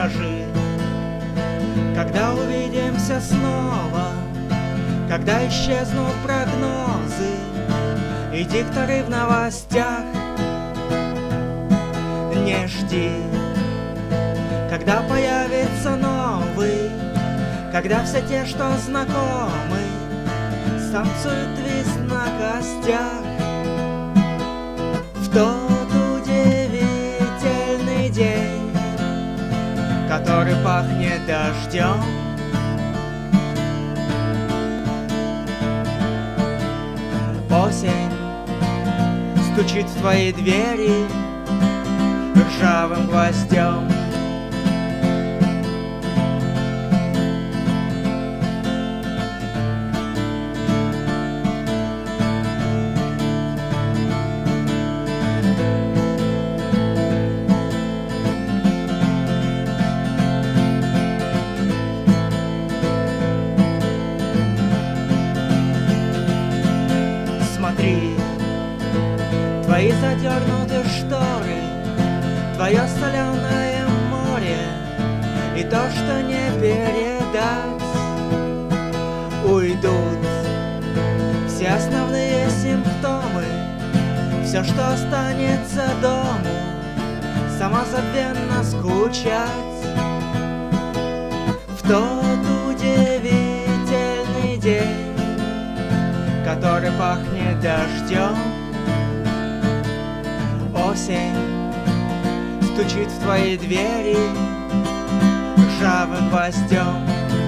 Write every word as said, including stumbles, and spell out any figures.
скажи, когда увидимся снова, когда исчезнут прогнозы и дикторы в новостях. Не жди, когда появится новый, когда все те, что знакомы, станцуют твист на костях. В тот удивительный день, который пахнет дождем, осень стучит в твои двери ржавым гвоздем. Смотри, твои задернуты шторы, твое соленое море и то, что не передать. Уйдут все основные симптомы, все, что останется дому, самозабвенно скучать. В тот удивительный день, который пахнет дождем, осень стучит в твои двери ржавым гвоздем.